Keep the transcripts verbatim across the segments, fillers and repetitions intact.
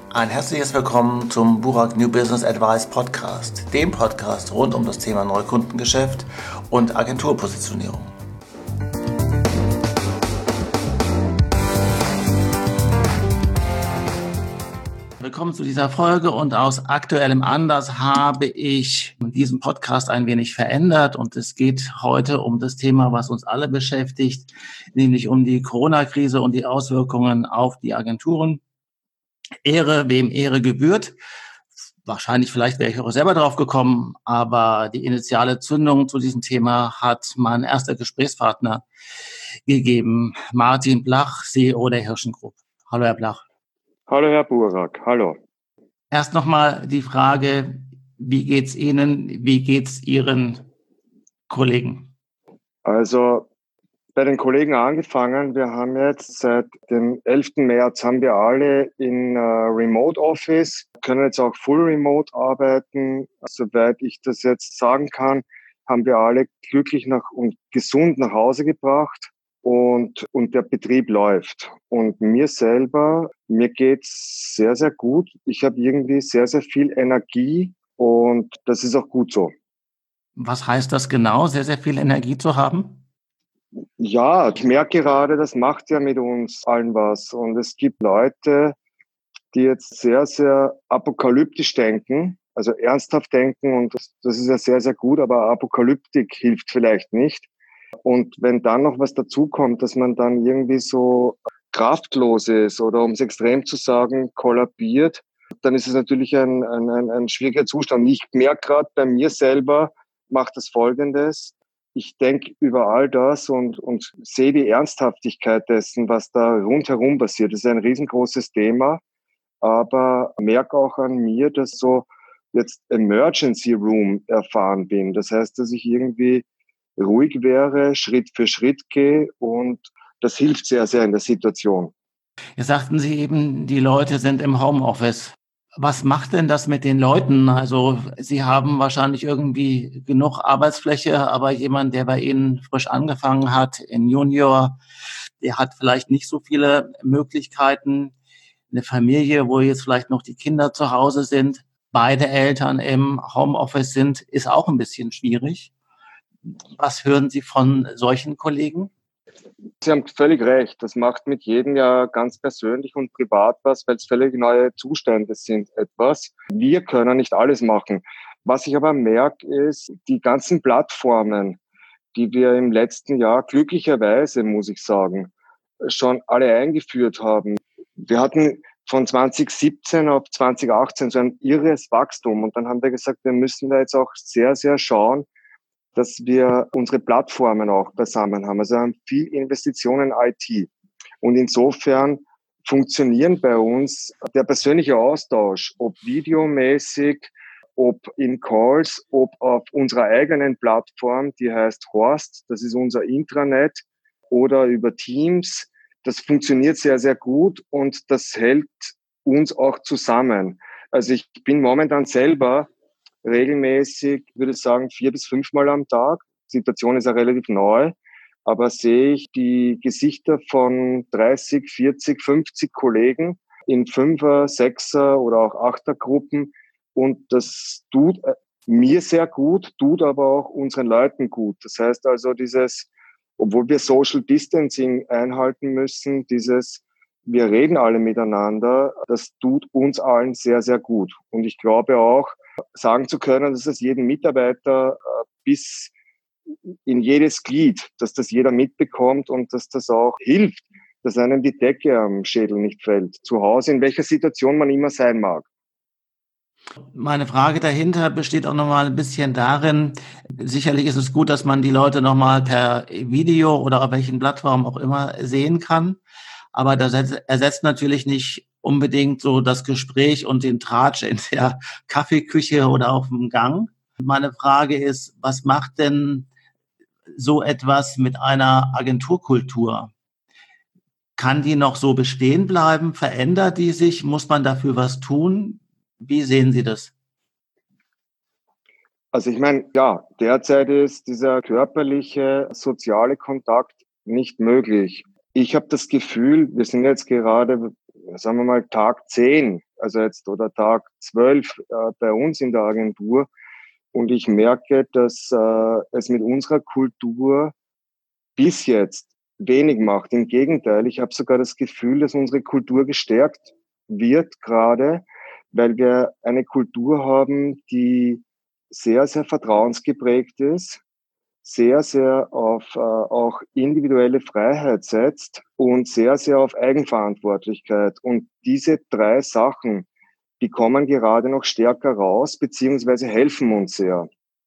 Ein herzliches Willkommen zum Burak New Business Advice Podcast, dem Podcast rund um das Thema Neukundengeschäft und Agenturpositionierung. Willkommen zu dieser Folge, und aus aktuellem Anlass habe ich diesen Podcast ein wenig verändert, und es geht heute um das Thema, was uns alle beschäftigt, nämlich um die Corona-Krise und die Auswirkungen auf die Agenturen. Ehre, wem Ehre gebührt. Wahrscheinlich, vielleicht wäre ich auch selber drauf gekommen, aber die initiale Zündung zu diesem Thema hat mein erster Gesprächspartner gegeben, Martin Blach, C E O der Hirschen Group. Hallo, Herr Blach. Hallo, Herr Burak. Hallo. Erst nochmal die Frage, wie geht's Ihnen, wie geht's Ihren Kollegen? Also bei den Kollegen angefangen, wir haben jetzt seit dem elften März haben wir alle in uh, Remote Office, können jetzt auch Full Remote arbeiten. Soweit ich das jetzt sagen kann, haben wir alle glücklich nach und gesund nach Hause gebracht. Und, und der Betrieb läuft. Und mir selber, mir geht's sehr, sehr gut. Ich habe irgendwie sehr, sehr viel Energie, und das ist auch gut so. Was heißt das genau, sehr, sehr viel Energie zu haben? Ja, ich merke gerade, das macht ja mit uns allen was. Und es gibt Leute, die jetzt sehr, sehr apokalyptisch denken, also ernsthaft denken. Und das, das ist ja sehr, sehr gut, aber Apokalyptik hilft vielleicht nicht. Und wenn dann noch was dazukommt, dass man dann irgendwie so kraftlos ist oder, um es extrem zu sagen, kollabiert, dann ist es natürlich ein, ein, ein, ein schwieriger Zustand. Ich merke gerade bei mir selber, macht das Folgendes. Ich denke über all das und, und sehe die Ernsthaftigkeit dessen, was da rundherum passiert. Das ist ein riesengroßes Thema, aber merke auch an mir, dass so jetzt Emergency Room erfahren bin. Das heißt, dass ich irgendwie ruhig wäre, Schritt für Schritt gehe, und das hilft sehr, sehr in der Situation. Jetzt sagten Sie eben, die Leute sind im Homeoffice. Was macht denn das mit den Leuten? Also Sie haben wahrscheinlich irgendwie genug Arbeitsfläche, aber jemand, der bei Ihnen frisch angefangen hat, in Junior, der hat vielleicht nicht so viele Möglichkeiten. Eine Familie, wo jetzt vielleicht noch die Kinder zu Hause sind, beide Eltern im Homeoffice sind, ist auch ein bisschen schwierig. Was hören Sie von solchen Kollegen? Sie haben völlig recht. Das macht mit jedem ja ganz persönlich und privat was, weil es völlig neue Zustände sind etwas. Wir können nicht alles machen. Was ich aber merke, ist, die ganzen Plattformen, die wir im letzten Jahr glücklicherweise, muss ich sagen, schon alle eingeführt haben. Wir hatten von zwanzig siebzehn auf zwanzig achtzehn so ein irres Wachstum. Und dann haben wir gesagt, wir müssen da jetzt auch sehr, sehr schauen, dass wir unsere Plattformen auch beisammen haben. Also wir haben viel Investitionen in I T. Und insofern funktionieren bei uns der persönliche Austausch, ob videomäßig, ob in Calls, ob auf unserer eigenen Plattform, die heißt Horst, das ist unser Intranet, oder über Teams. Das funktioniert sehr, sehr gut, und das hält uns auch zusammen. Also ich bin momentan selber regelmäßig, würde ich sagen, vier bis fünfmal am Tag. Die Situation ist ja relativ neu, aber sehe ich die Gesichter von dreißig, vierzig, fünfzig Kollegen in Fünfer-, Sechser- oder auch Achter-Gruppen, und das tut mir sehr gut, tut aber auch unseren Leuten gut. Das heißt also, dieses, obwohl wir Social Distancing einhalten müssen, dieses, wir reden alle miteinander, das tut uns allen sehr, sehr gut. Und ich glaube auch, sagen zu können, dass es jedem Mitarbeiter bis in jedes Glied, dass das jeder mitbekommt und dass das auch hilft, dass einem die Decke am Schädel nicht fällt. Zu Hause, in welcher Situation man immer sein mag. Meine Frage dahinter besteht auch nochmal ein bisschen darin, sicherlich ist es gut, dass man die Leute nochmal per Video oder auf welchen Plattformen auch immer sehen kann, aber das ersetzt natürlich nicht unbedingt so das Gespräch und den Tratsch in der Kaffeeküche oder auf dem Gang. Meine Frage ist, was macht denn so etwas mit einer Agenturkultur? Kann die noch so bestehen bleiben? Verändert die sich? Muss man dafür was tun? Wie sehen Sie das? Also ich meine, ja, derzeit ist dieser körperliche, soziale Kontakt nicht möglich. Ich habe das Gefühl, wir sind jetzt gerade, sagen wir mal, Tag zehn also jetzt oder Tag zwölf äh, bei uns in der Agentur. Und ich merke, dass äh, es mit unserer Kultur bis jetzt wenig macht. Im Gegenteil, ich habe sogar das Gefühl, dass unsere Kultur gestärkt wird gerade, weil wir eine Kultur haben, die sehr, sehr vertrauensgeprägt ist, sehr, sehr auf äh, auch individuelle Freiheit setzt und sehr, sehr auf Eigenverantwortlichkeit. Und diese drei Sachen, die kommen gerade noch stärker raus, beziehungsweise helfen uns sehr.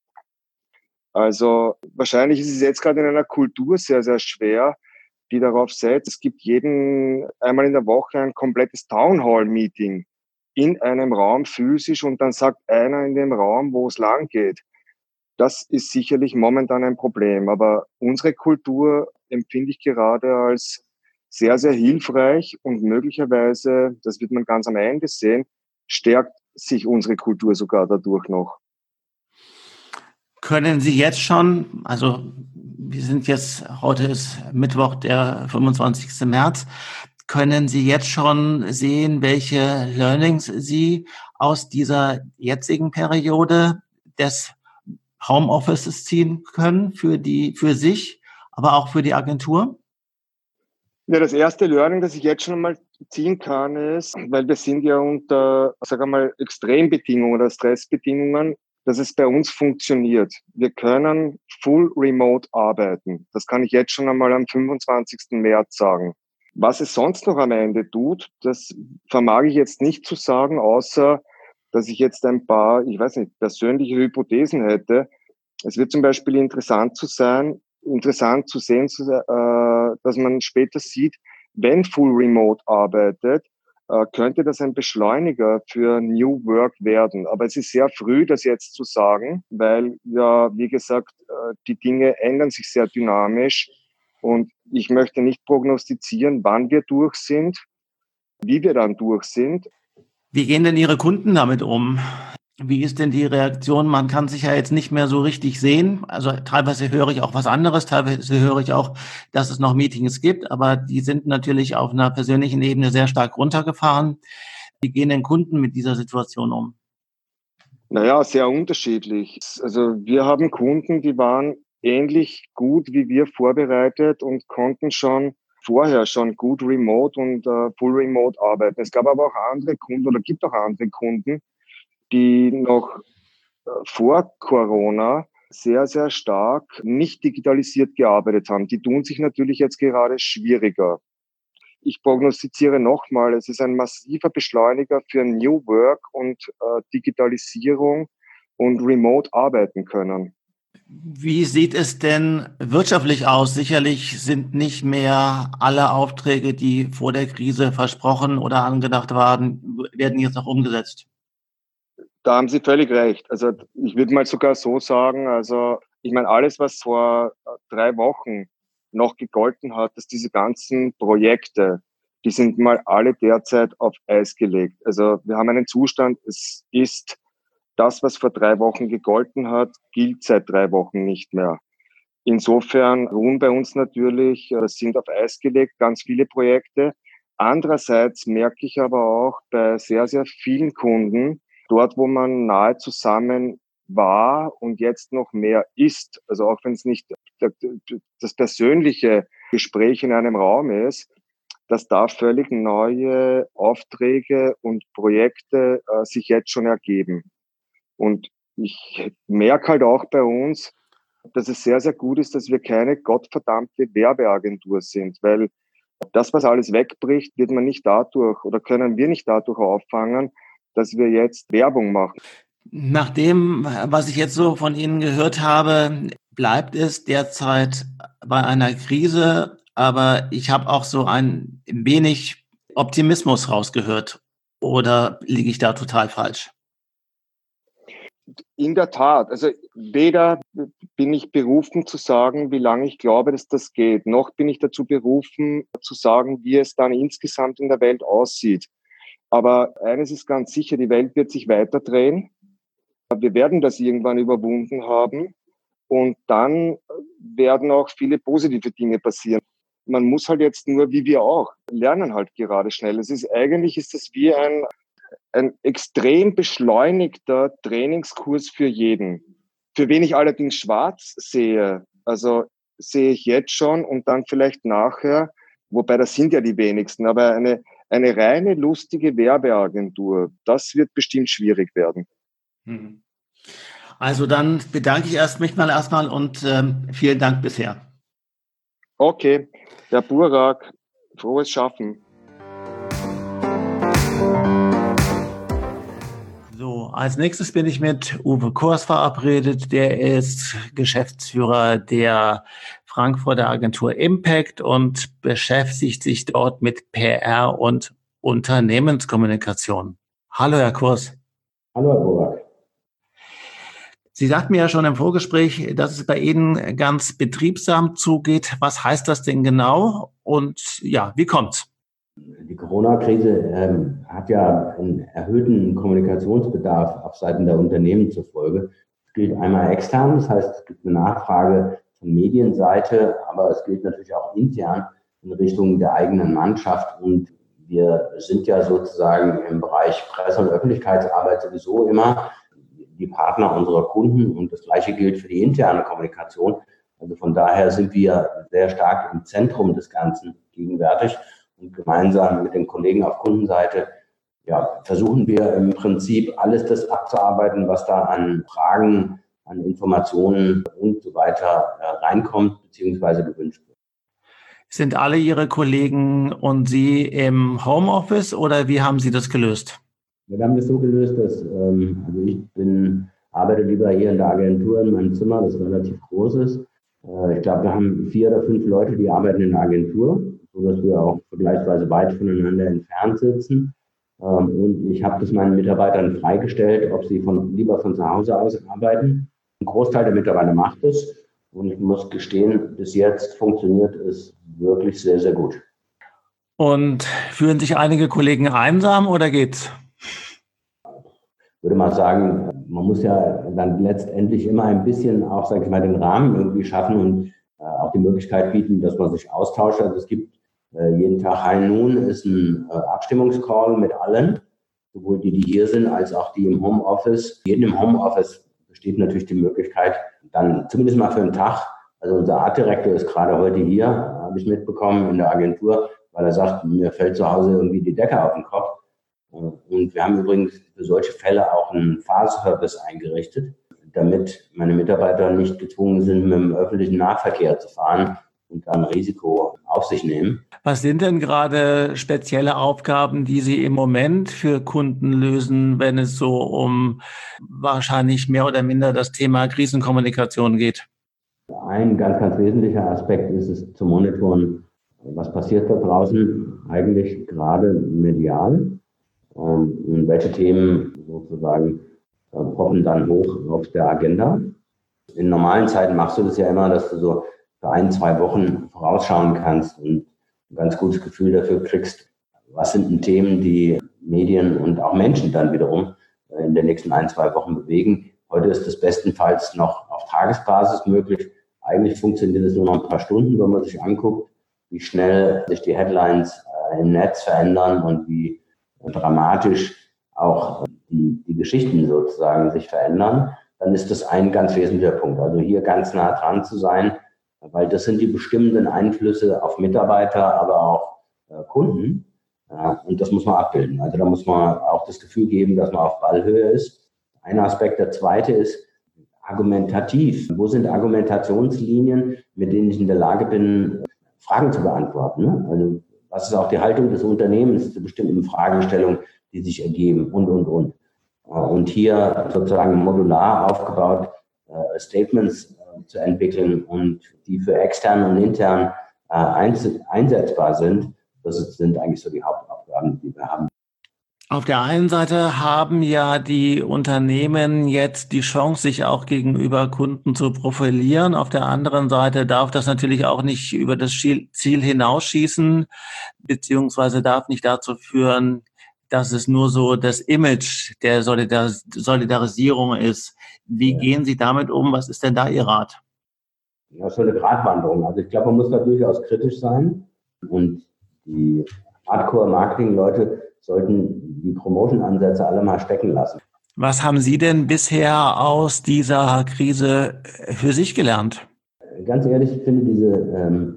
Also wahrscheinlich ist es jetzt gerade in einer Kultur sehr, sehr schwer, die darauf setzt, es gibt jeden einmal in der Woche ein komplettes Townhall-Meeting in einem Raum physisch und dann sagt einer in dem Raum, wo es lang geht. Das ist sicherlich momentan ein Problem. Aber unsere Kultur empfinde ich gerade als sehr, sehr hilfreich und möglicherweise, das wird man ganz am Ende sehen, stärkt sich unsere Kultur sogar dadurch noch. Können Sie jetzt schon, also wir sind jetzt, heute ist Mittwoch, der fünfundzwanzigsten März, können Sie jetzt schon sehen, welche Learnings Sie aus dieser jetzigen Periode des Homeoffices ziehen können für die, für sich, aber auch für die Agentur? Ja, das erste Learning, das ich jetzt schon mal ziehen kann, ist, weil wir sind ja unter, sag einmal, Extrembedingungen oder Stressbedingungen, dass es bei uns funktioniert. Wir können full remote arbeiten. Das kann ich jetzt schon einmal am fünfundzwanzigsten März sagen. Was es sonst noch am Ende tut, das vermag ich jetzt nicht zu sagen, außer, dass ich jetzt ein paar, ich weiß nicht, persönliche Hypothesen hätte. Es wird zum Beispiel interessant zu sein, interessant zu sehen, dass man später sieht, wenn Full Remote arbeitet, könnte das ein Beschleuniger für New Work werden. Aber es ist sehr früh, das jetzt zu sagen, weil ja, wie gesagt, die Dinge ändern sich sehr dynamisch und ich möchte nicht prognostizieren, wann wir durch sind, wie wir dann durch sind. Wie gehen denn Ihre Kunden damit um? Wie ist denn die Reaktion? Man kann sich ja jetzt nicht mehr so richtig sehen. Also teilweise höre ich auch was anderes, teilweise höre ich auch, dass es noch Meetings gibt, aber die sind natürlich auf einer persönlichen Ebene sehr stark runtergefahren. Wie gehen denn Kunden mit dieser Situation um? Naja, sehr unterschiedlich. Also wir haben Kunden, die waren ähnlich gut wie wir vorbereitet und konnten schon vorher schon gut remote und äh, full remote arbeiten. Es gab aber auch andere Kunden oder gibt auch andere Kunden, die noch äh, vor Corona sehr, sehr stark nicht digitalisiert gearbeitet haben. Die tun sich natürlich jetzt gerade schwieriger. Ich prognostiziere nochmal, es ist ein massiver Beschleuniger für New Work und äh, Digitalisierung und remote arbeiten können. Wie sieht es denn wirtschaftlich aus? Sicherlich sind nicht mehr alle Aufträge, die vor der Krise versprochen oder angedacht waren, werden jetzt noch umgesetzt. Da haben Sie völlig recht. Also ich würde mal sogar so sagen, also ich meine, alles, was vor drei Wochen noch gegolten hat, dass diese ganzen Projekte, die sind mal alle derzeit auf Eis gelegt. Also wir haben einen Zustand, es ist das, was vor drei Wochen gegolten hat, gilt seit drei Wochen nicht mehr. Insofern ruhen bei uns natürlich, äh, sind auf Eis gelegt ganz viele Projekte. Andererseits merke ich aber auch bei sehr, sehr vielen Kunden, dort, wo man nahe zusammen war und jetzt noch mehr ist, also auch wenn es nicht das persönliche Gespräch in einem Raum ist, dass da völlig neue Aufträge und Projekte äh, sich jetzt schon ergeben. Und ich merke halt auch bei uns, dass es sehr, sehr gut ist, dass wir keine gottverdammte Werbeagentur sind, weil das, was alles wegbricht, wird man nicht dadurch oder können wir nicht dadurch auffangen, dass wir jetzt Werbung machen. Nach dem, was ich jetzt so von Ihnen gehört habe, bleibt es derzeit bei einer Krise, aber ich habe auch so ein wenig Optimismus rausgehört. Oder liege ich da total falsch? In der Tat, also weder bin ich berufen zu sagen, wie lange ich glaube, dass das geht, noch bin ich dazu berufen zu sagen, wie es dann insgesamt in der Welt aussieht. Aber eines ist ganz sicher, die Welt wird sich weiter drehen. Wir werden das irgendwann überwunden haben und dann werden auch viele positive Dinge passieren. Man muss halt jetzt nur, wie wir auch, lernen halt gerade schnell. Es ist eigentlich ist das wie ein ein extrem beschleunigter Trainingskurs für jeden. Für wen ich allerdings schwarz sehe, also sehe ich jetzt schon und dann vielleicht nachher, wobei das sind ja die wenigsten, aber eine, eine reine lustige Werbeagentur, das wird bestimmt schwierig werden. Also dann bedanke ich erst mich mal erstmal und ähm, vielen Dank bisher. Okay, Herr Burak, frohes Schaffen. So, als nächstes bin ich mit Uwe Kors verabredet. Der ist Geschäftsführer der Frankfurter Agentur Impact und beschäftigt sich dort mit P R und Unternehmenskommunikation. Hallo, Herr Kors. Hallo, Herr Burak. Sie sagten mir ja schon im Vorgespräch, dass es bei Ihnen ganz betriebsam zugeht. Was heißt das denn genau? Und ja, wie kommt's? Die Corona-Krise ähm, hat ja einen erhöhten Kommunikationsbedarf auf Seiten der Unternehmen zur Folge. Es gilt einmal extern, das heißt, es gibt eine Nachfrage von Medienseite, aber es gilt natürlich auch intern in Richtung der eigenen Mannschaft. Und wir sind ja sozusagen im Bereich Presse- und Öffentlichkeitsarbeit sowieso immer die Partner unserer Kunden und das Gleiche gilt für die interne Kommunikation. Also von daher sind wir sehr stark im Zentrum des Ganzen gegenwärtig. Und gemeinsam mit den Kollegen auf Kundenseite ja, versuchen wir im Prinzip alles das abzuarbeiten, was da an Fragen, an Informationen und so weiter äh, reinkommt bzw. gewünscht wird. Sind alle Ihre Kollegen und Sie im Homeoffice oder wie haben Sie das gelöst? Wir haben das so gelöst, dass ähm, also ich bin, arbeite lieber hier in der Agentur in meinem Zimmer, das relativ groß ist. Äh, ich glaube, wir haben vier oder fünf Leute, die arbeiten in der Agentur, sodass wir auch vergleichsweise weit voneinander entfernt sitzen. Ähm, und ich habe das meinen Mitarbeitern freigestellt, ob sie von, lieber von zu Hause aus arbeiten. Ein Großteil der Mitarbeiter macht es. Und ich muss gestehen, bis jetzt funktioniert es wirklich sehr, sehr gut. Und fühlen sich einige Kollegen einsam oder geht's? Ich würde mal sagen, man muss ja dann letztendlich immer ein bisschen auch, sage ich mal, den Rahmen irgendwie schaffen und äh, auch die Möglichkeit bieten, dass man sich austauscht. Also es gibt äh, jeden Tag High Noon ist ein äh, Abstimmungscall mit allen, sowohl die, die hier sind, als auch die im Homeoffice. Jeden im Homeoffice besteht natürlich die Möglichkeit, dann zumindest mal für einen Tag, also unser Artdirektor ist gerade heute hier, habe ich mitbekommen, in der Agentur, weil er sagt, mir fällt zu Hause irgendwie die Decke auf den Kopf. Und wir haben übrigens für solche Fälle auch einen Fahrservice eingerichtet, damit meine Mitarbeiter nicht gezwungen sind, mit dem öffentlichen Nahverkehr zu fahren und dann Risiko auf sich nehmen. Was sind denn gerade spezielle Aufgaben, die Sie im Moment für Kunden lösen, wenn es so um wahrscheinlich mehr oder minder das Thema Krisenkommunikation geht? Ein ganz, ganz wesentlicher Aspekt ist es zu monitoren, was passiert da draußen eigentlich gerade medial. Und welche Themen sozusagen äh, poppen dann hoch auf der Agenda. In normalen Zeiten machst du das ja immer, dass du so für ein, zwei Wochen vorausschauen kannst und ein ganz gutes Gefühl dafür kriegst, was sind denn Themen, die Medien und auch Menschen dann wiederum äh, in den nächsten ein, zwei Wochen bewegen. Heute ist das bestenfalls noch auf Tagesbasis möglich. Eigentlich funktioniert es nur noch ein paar Stunden, wenn man sich anguckt, wie schnell sich die Headlines äh, im Netz verändern und wie dramatisch auch die, die Geschichten sozusagen sich verändern, dann ist das ein ganz wesentlicher Punkt. Also hier ganz nah dran zu sein, weil das sind die bestimmenden Einflüsse auf Mitarbeiter, aber auch äh, Kunden. Ja, und das muss man abbilden. Also da muss man auch das Gefühl geben, dass man auf Ballhöhe ist. Ein Aspekt. Der zweite ist argumentativ. Wo sind Argumentationslinien, mit denen ich in der Lage bin, Fragen zu beantworten? Ne? Also was ist auch die Haltung des Unternehmens zu bestimmten Fragestellungen, die sich ergeben und, und, und. Und hier sozusagen modular aufgebaut äh, Statements äh, zu entwickeln und die für extern und intern äh, einz- einsetzbar sind, das sind eigentlich so die Hauptaufgaben, die wir haben. Auf der einen Seite haben ja die Unternehmen jetzt die Chance, sich auch gegenüber Kunden zu profilieren. Auf der anderen Seite darf das natürlich auch nicht über das Ziel hinausschießen, beziehungsweise darf nicht dazu führen, dass es nur so das Image der Solidaris- Solidarisierung ist. Wie Ja. gehen Sie damit um? Was ist denn da Ihr Rat? Das ist so eine Gratwanderung. Also ich glaube, man muss da durchaus kritisch sein und die Hardcore-Marketing-Leute sollten die Promotion-Ansätze alle mal stecken lassen. Was haben Sie denn bisher aus dieser Krise für sich gelernt? Ganz ehrlich, ich finde, diese ähm,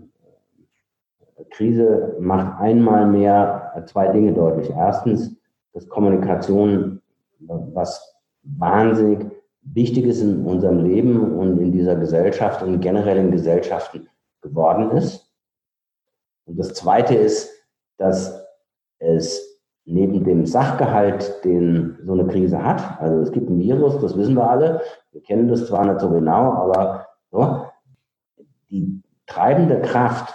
Krise macht einmal mehr zwei Dinge deutlich. Erstens, dass Kommunikation was wahnsinnig wichtig ist in unserem Leben und in dieser Gesellschaft und generell in Gesellschaften geworden ist. Und das Zweite ist, dass es neben dem Sachgehalt, den so eine Krise hat, also es gibt ein Virus, das wissen wir alle, wir kennen das zwar nicht so genau, aber so, die treibende Kraft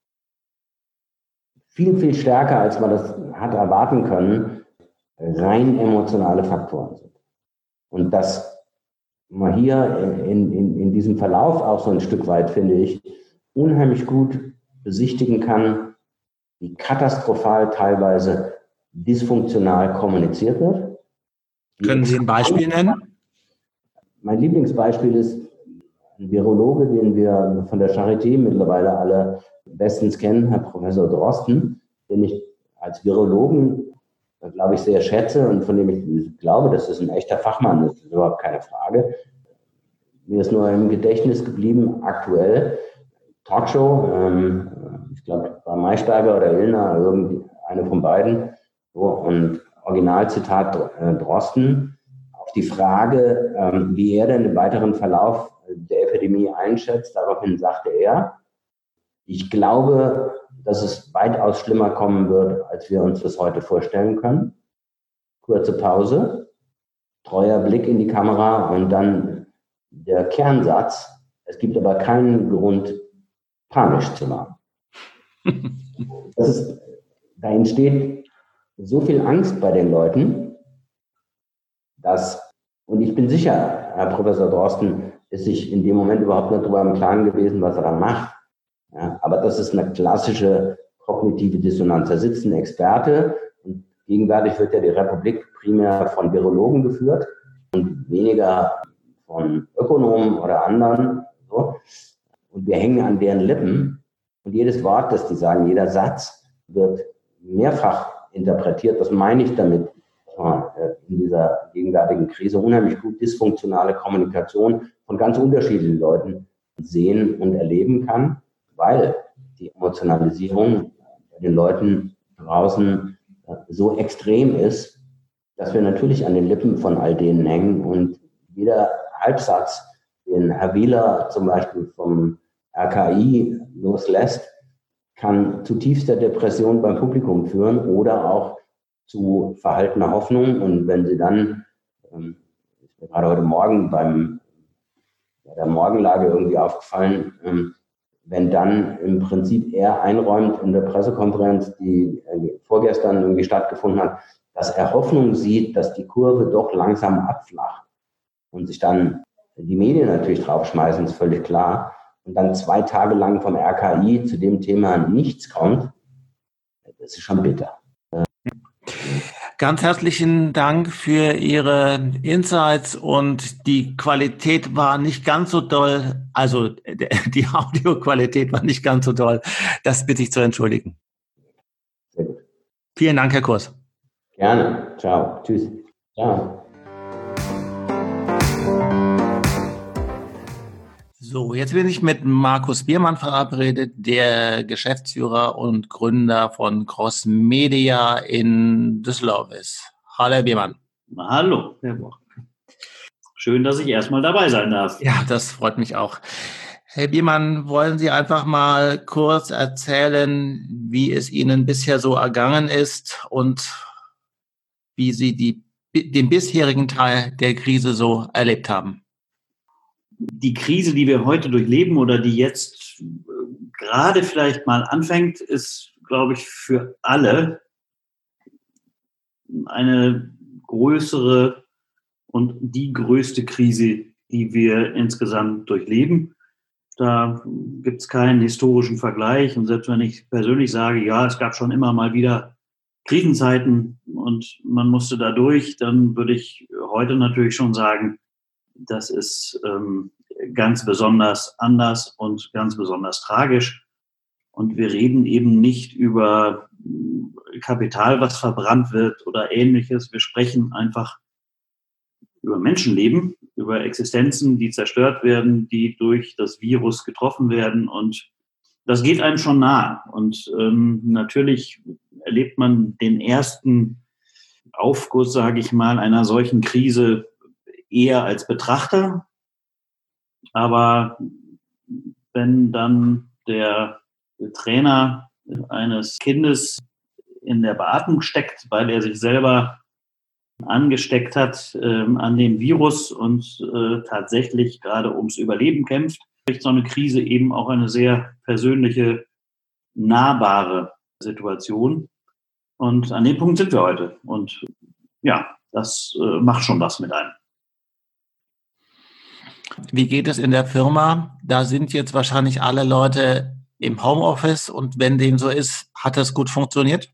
viel, viel stärker, als man das hat erwarten können, rein emotionale Faktoren sind. Und dass man hier in, in, in diesem Verlauf auch so ein Stück weit, finde ich, unheimlich gut besichtigen kann, wie katastrophal teilweise dysfunktional kommuniziert wird. Können Sie ein Beispiel nennen? Mein Lieblingsbeispiel ist ein Virologe, den wir von der Charité mittlerweile alle bestens kennen, Herr Professor Drosten, den ich als Virologen, glaube ich, sehr schätze und von dem ich glaube, dass es ein echter Fachmann ist, das ist überhaupt keine Frage. Mir ist nur im Gedächtnis geblieben, aktuell, Talkshow, ähm, ich glaube, war Maischberger oder Illner, irgendwie eine von beiden, so, und Originalzitat äh, Drosten, auf die Frage, ähm, wie er denn den weiteren Verlauf der Epidemie einschätzt, daraufhin sagte er, ich glaube, dass es weitaus schlimmer kommen wird, als wir uns das heute vorstellen können. Kurze Pause, treuer Blick in die Kamera und dann der Kernsatz, es gibt aber keinen Grund, panisch zu machen. Das ist, da entsteht so viel Angst bei den Leuten, dass, und ich bin sicher, Herr Professor Drosten ist sich in dem Moment überhaupt nicht darüber im Klaren gewesen, was er da macht. Ja, aber das ist eine klassische kognitive Dissonanz. Da sitzt ein Experte und gegenwärtig wird ja die Republik primär von Virologen geführt und weniger von Ökonomen oder anderen. So. Und wir hängen an deren Lippen und jedes Wort, das die sagen, jeder Satz wird mehrfach interpretiert. Das meine ich damit, in dieser gegenwärtigen Krise unheimlich gut dysfunktionale Kommunikation von ganz unterschiedlichen Leuten sehen und erleben kann, weil die Emotionalisierung bei den Leuten draußen so extrem ist, dass wir natürlich an den Lippen von all denen hängen und jeder Halbsatz, den Herr Wieler zum Beispiel vom R K I loslässt, kann zu tiefster Depression beim Publikum führen oder auch zu verhaltener Hoffnung. Und wenn Sie dann, ähm, ist mir gerade heute Morgen beim bei der Morgenlage irgendwie aufgefallen, ähm, wenn dann im Prinzip er einräumt in der Pressekonferenz, die äh, vorgestern irgendwie stattgefunden hat, dass er Hoffnung sieht, dass die Kurve doch langsam abflacht und sich dann die Medien natürlich draufschmeißen, ist völlig klar, und dann zwei Tage lang vom R K I zu dem Thema nichts kommt, das ist schon bitter. Ganz herzlichen Dank für Ihre Insights und die Qualität war nicht ganz so doll, also die Audioqualität war nicht ganz so doll. Das bitte ich zu entschuldigen. Sehr gut. Vielen Dank, Herr Kurs. Gerne. Ciao. Tschüss. Ciao. So, jetzt bin ich mit Markus Biermann verabredet, der Geschäftsführer und Gründer von Crossmedia in Düsseldorf ist. Hallo, Herr Biermann. Hallo, Herr Boch. Schön, dass ich erstmal dabei sein darf. Ja, das freut mich auch. Herr Biermann, wollen Sie einfach mal kurz erzählen, wie es Ihnen bisher so ergangen ist und wie Sie die, den bisherigen Teil der Krise so erlebt haben? Die Krise, die wir heute durchleben oder die jetzt gerade vielleicht mal anfängt, ist, glaube ich, für alle eine größere und die größte Krise, die wir insgesamt durchleben. Da gibt es keinen historischen Vergleich. Und selbst wenn ich persönlich sage, ja, es gab schon immer mal wieder Krisenzeiten und man musste da durch, dann würde ich heute natürlich schon sagen, das ist ähm, ganz besonders anders und ganz besonders tragisch. Und wir reden eben nicht über Kapital, was verbrannt wird oder Ähnliches. Wir sprechen einfach über Menschenleben, über Existenzen, die zerstört werden, die durch das Virus getroffen werden. Und das geht einem schon nah. Und ähm, natürlich erlebt man den ersten Aufguss, sage ich mal, einer solchen Krise eher als Betrachter. Aber wenn dann der Trainer eines Kindes in der Beatmung steckt, weil er sich selber angesteckt hat ähm, an dem Virus und äh, tatsächlich gerade ums Überleben kämpft, kriegt so eine Krise eben auch eine sehr persönliche, nahbare Situation. Und an dem Punkt sind wir heute. Und ja, das äh, macht schon was mit einem. Wie geht es in der Firma? Da sind jetzt wahrscheinlich alle Leute im Homeoffice und wenn dem so ist, hat das gut funktioniert?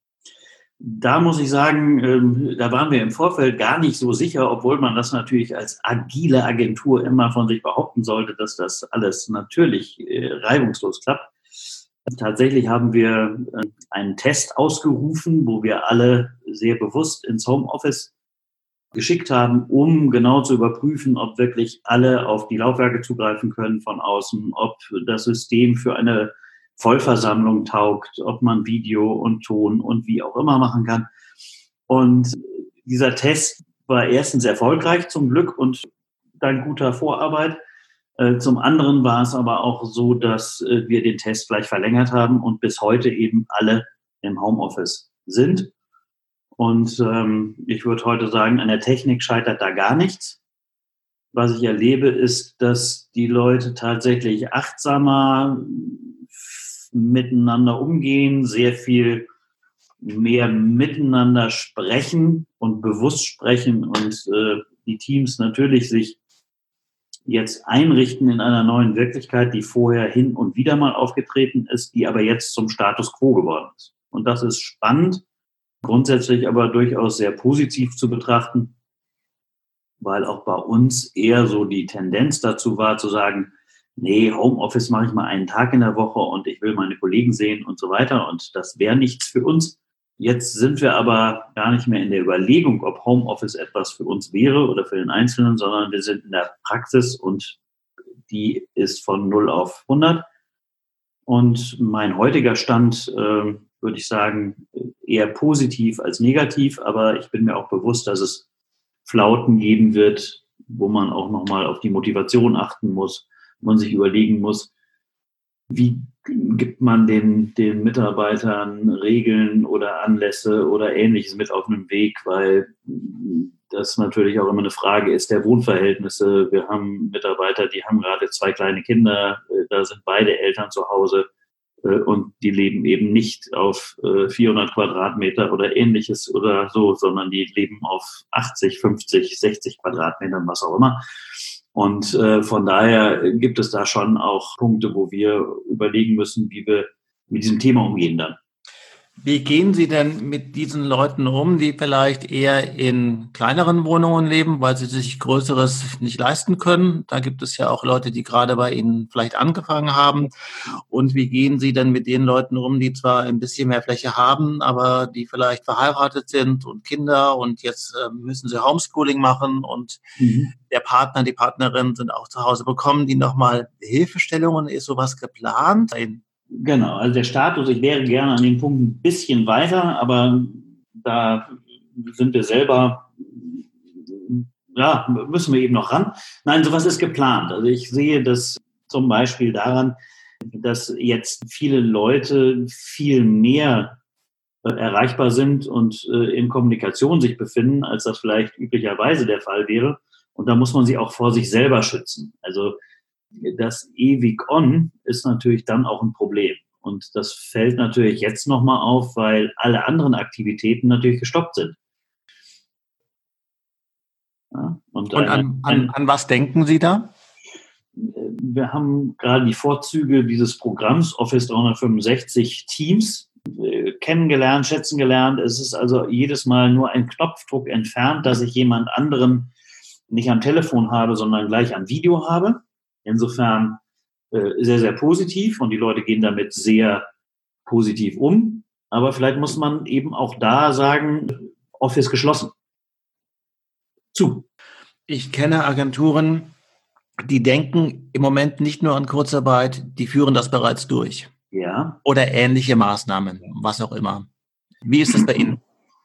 Da muss ich sagen, ähm, da waren wir im Vorfeld gar nicht so sicher, obwohl man das natürlich als agile Agentur immer von sich behaupten sollte, dass das alles natürlich äh, reibungslos klappt. Tatsächlich haben wir äh, einen Test ausgerufen, wo wir alle sehr bewusst ins Homeoffice geschickt haben, um genau zu überprüfen, ob wirklich alle auf die Laufwerke zugreifen können von außen, ob das System für eine Vollversammlung taugt, ob man Video und Ton und wie auch immer machen kann. Und dieser Test war erstens erfolgreich zum Glück und dank guter Vorarbeit. Zum anderen war es aber auch so, dass wir den Test gleich verlängert haben und bis heute eben alle im Homeoffice sind. Und ähm, ich würde heute sagen, an der Technik scheitert da gar nichts. Was ich erlebe, ist, dass die Leute tatsächlich achtsamer miteinander umgehen, sehr viel mehr miteinander sprechen und bewusst sprechen und äh, die Teams natürlich sich jetzt einrichten in einer neuen Wirklichkeit, die vorher hin und wieder mal aufgetreten ist, die aber jetzt zum Status quo geworden ist. Und das ist spannend, grundsätzlich aber durchaus sehr positiv zu betrachten, weil auch bei uns eher so die Tendenz dazu war, zu sagen, nee, Homeoffice mache ich mal einen Tag in der Woche und ich will meine Kollegen sehen und so weiter und das wäre nichts für uns. Jetzt sind wir aber gar nicht mehr in der Überlegung, ob Homeoffice etwas für uns wäre oder für den Einzelnen, sondern wir sind in der Praxis und die ist von null auf hundert. Und mein heutiger Stand, äh, würde ich sagen, eher positiv als negativ, aber ich bin mir auch bewusst, dass es Flauten geben wird, wo man auch nochmal auf die Motivation achten muss, man sich überlegen muss, wie gibt man den, den Mitarbeitern Regeln oder Anlässe oder Ähnliches mit auf den Weg, weil das natürlich auch immer eine Frage ist der Wohnverhältnisse. Wir haben Mitarbeiter, die haben gerade zwei kleine Kinder, da sind beide Eltern zu Hause und die leben eben nicht auf vierhundert Quadratmeter oder Ähnliches oder so, sondern die leben auf achtzig, fünfzig, sechzig Quadratmetern, was auch immer. Und äh, von daher gibt es da schon auch Punkte, wo wir überlegen müssen, wie wir mit diesem Thema umgehen dann. Wie gehen Sie denn mit diesen Leuten um, die vielleicht eher in kleineren Wohnungen leben, weil sie sich Größeres nicht leisten können? Da gibt es ja auch Leute, die gerade bei Ihnen vielleicht angefangen haben. Und wie gehen Sie denn mit den Leuten um, die zwar ein bisschen mehr Fläche haben, aber die vielleicht verheiratet sind und Kinder und jetzt äh, müssen sie Homeschooling machen und mhm. der Partner, die Partnerin sind auch zu Hause. Bekommen die nochmal Hilfestellungen? Ist sowas geplant? Genau, also der Status, ich wäre gerne an dem Punkt ein bisschen weiter, aber da sind wir selber, ja, müssen wir eben noch ran. Nein, sowas ist geplant. Also ich sehe das zum Beispiel daran, dass jetzt viele Leute viel mehr äh, erreichbar sind und äh, in Kommunikation sich befinden, als das vielleicht üblicherweise der Fall wäre. Und da muss man sie auch vor sich selber schützen. Also das ewig on ist natürlich dann auch ein Problem. Und das fällt natürlich jetzt nochmal auf, weil alle anderen Aktivitäten natürlich gestoppt sind. Ja, und und eine, an, an, an was denken Sie da? Wir haben gerade die Vorzüge dieses Programms Office dreihundertfünfundsechzig Teams kennengelernt, schätzen gelernt. Es ist also jedes Mal nur ein Knopfdruck entfernt, dass ich jemand anderen nicht am Telefon habe, sondern gleich am Video habe. Insofern äh, sehr, sehr positiv und die Leute gehen damit sehr positiv um. Aber vielleicht muss man eben auch da sagen, Office geschlossen. Zu. Ich kenne Agenturen, die denken im Moment nicht nur an Kurzarbeit, die führen das bereits durch. Ja. Oder ähnliche Maßnahmen, was auch immer. Wie ist das bei Ihnen?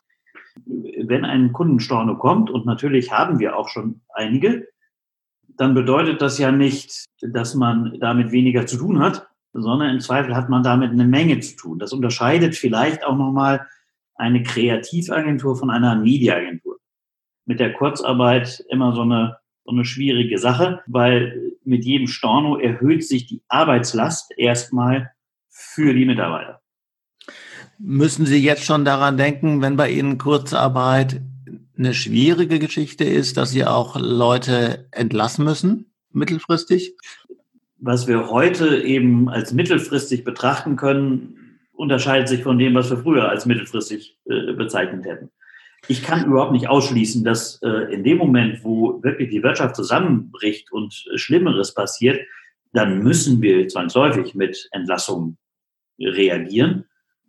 Wenn ein Kundenstorno kommt, und natürlich haben wir auch schon einige, dann bedeutet das ja nicht, dass man damit weniger zu tun hat, sondern im Zweifel hat man damit eine Menge zu tun. Das unterscheidet vielleicht auch nochmal eine Kreativagentur von einer Mediaagentur. Mit der Kurzarbeit immer so eine, so eine schwierige Sache, weil mit jedem Storno erhöht sich die Arbeitslast erstmal für die Mitarbeiter. Müssen Sie jetzt schon daran denken, wenn bei Ihnen Kurzarbeit eine schwierige Geschichte ist, dass Sie auch Leute entlassen müssen, mittelfristig? Was wir heute eben als mittelfristig betrachten können, unterscheidet sich von dem, was wir früher als mittelfristig äh, bezeichnet hätten. Ich kann überhaupt nicht ausschließen, dass äh, in dem Moment, wo wirklich die Wirtschaft zusammenbricht und äh, Schlimmeres passiert, dann müssen wir zwangsläufig mit Entlassungen reagieren.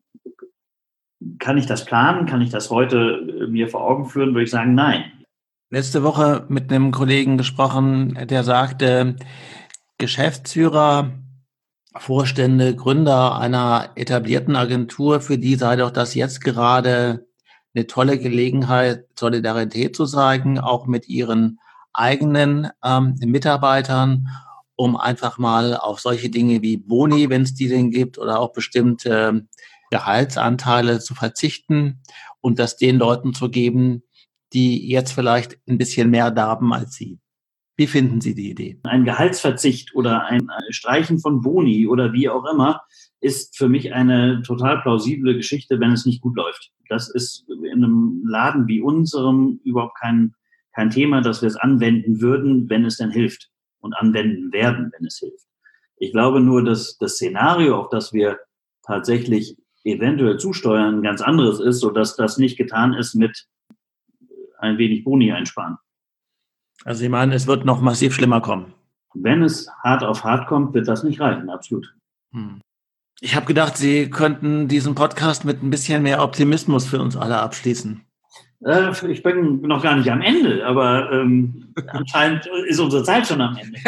Kann ich das planen? Kann ich das heute mir vor Augen führen? Würde ich sagen, nein. Letzte Woche mit einem Kollegen gesprochen, der sagte, Geschäftsführer, Vorstände, Gründer einer etablierten Agentur, für die sei doch das jetzt gerade eine tolle Gelegenheit, Solidarität zu zeigen, auch mit ihren eigenen ähm, Mitarbeitern, um einfach mal auf solche Dinge wie Boni, wenn es die denn gibt, oder auch bestimmte Gehaltsanteile zu verzichten und das den Leuten zu geben, die jetzt vielleicht ein bisschen mehr darben als Sie. Wie finden Sie die Idee? Ein Gehaltsverzicht oder ein Streichen von Boni oder wie auch immer ist für mich eine total plausible Geschichte, wenn es nicht gut läuft. Das ist in einem Laden wie unserem überhaupt kein, kein Thema, dass wir es anwenden würden, wenn es denn hilft, und anwenden werden, wenn es hilft. Ich glaube nur, dass das Szenario, auf das wir tatsächlich eventuell zusteuern, ein ganz anderes ist, sodass das nicht getan ist mit ein wenig Boni einsparen. Also Sie meinen, es wird noch massiv schlimmer kommen? Wenn es hart auf hart kommt, wird das nicht reichen, absolut. Hm. Ich habe gedacht, Sie könnten diesen Podcast mit ein bisschen mehr Optimismus für uns alle abschließen. Äh, ich bin noch gar nicht am Ende, aber ähm, anscheinend ist unsere Zeit schon am Ende.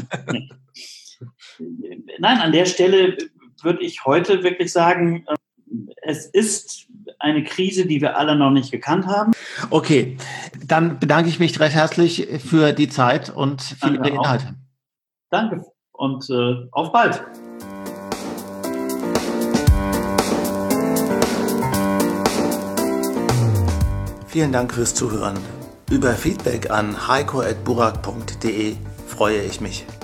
Nein, an der Stelle würde ich heute wirklich sagen, es ist eine Krise, die wir alle noch nicht gekannt haben. Okay, dann bedanke ich mich recht herzlich für die Zeit und für Ihre Inhalte. Danke und äh, auf bald. Vielen Dank fürs Zuhören. Über Feedback an heiko at burak punkt de freue ich mich.